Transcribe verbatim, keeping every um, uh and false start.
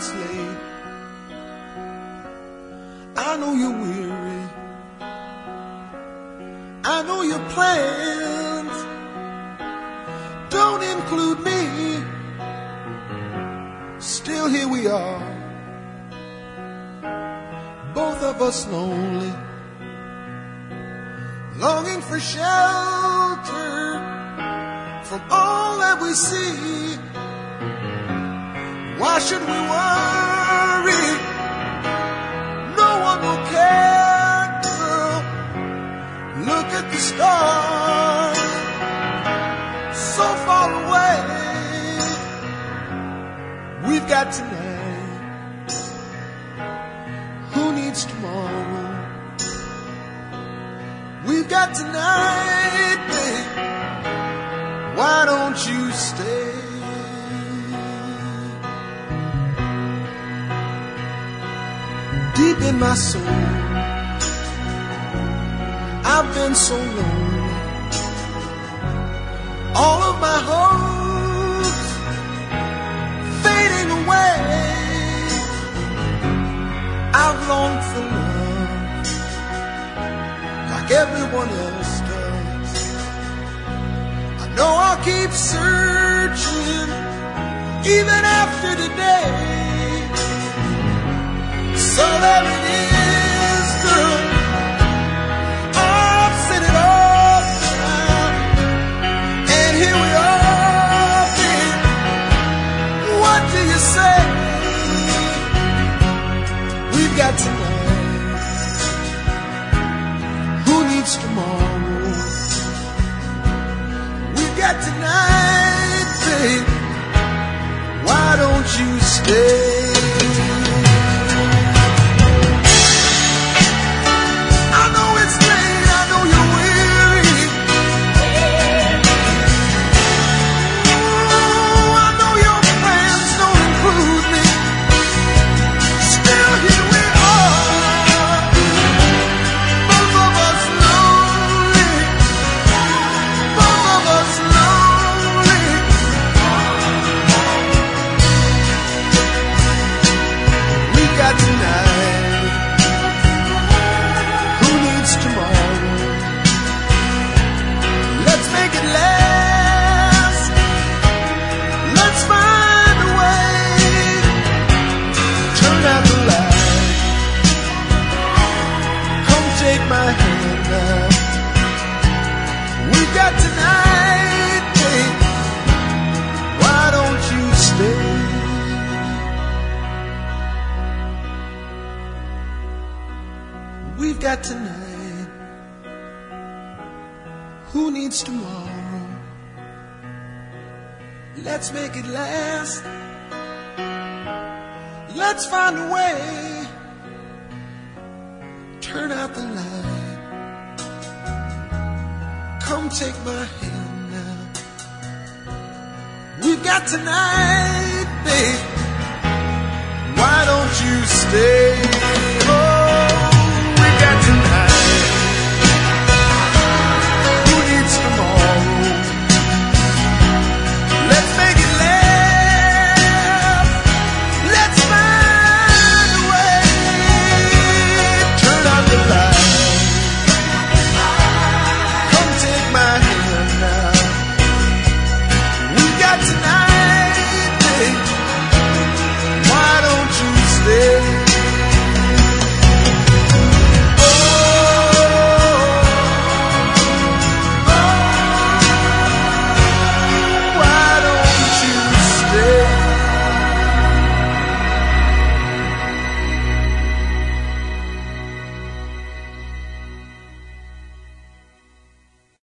it's late. I know you're weary. I know your plans don't include me. Still here we are, both of us lonely, longing for shelter from all that we see. Why should we worry? No one will care, girl. Look at the stars, so far away. We've got tonight. Who needs tomorrow? We've got tonight, babe. Why don't you stay? Deep in my soul, I've been so lonely. All of my hopes fading away. I've longed for love like everyone else does. I know I'll keep searching even after today. So there it is, girl. I've seen it all now, and here we are, babe. What do you say? We've got tonight. Who needs tomorrow? We've got tonight, babe. Why don't you stay? We've got tonight. Who needs tomorrow? Let's make it last. Let's find a way. Turn out the light. Come take my hand now. We've got tonight, babe. Why don't you stay?